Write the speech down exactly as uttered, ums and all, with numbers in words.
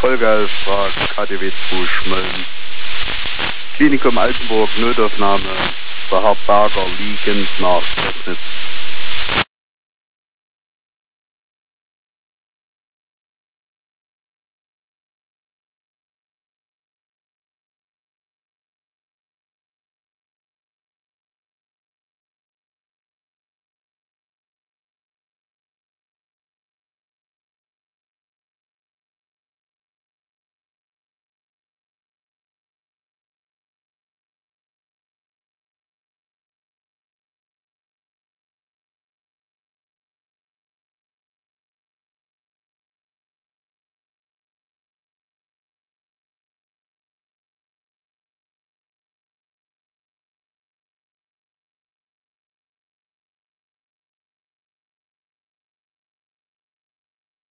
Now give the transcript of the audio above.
Vollgas, fragt K D W zwei Schmölln. Klinikum Altenburg, Notaufnahme, Frau Berger liegend nach Regnitz.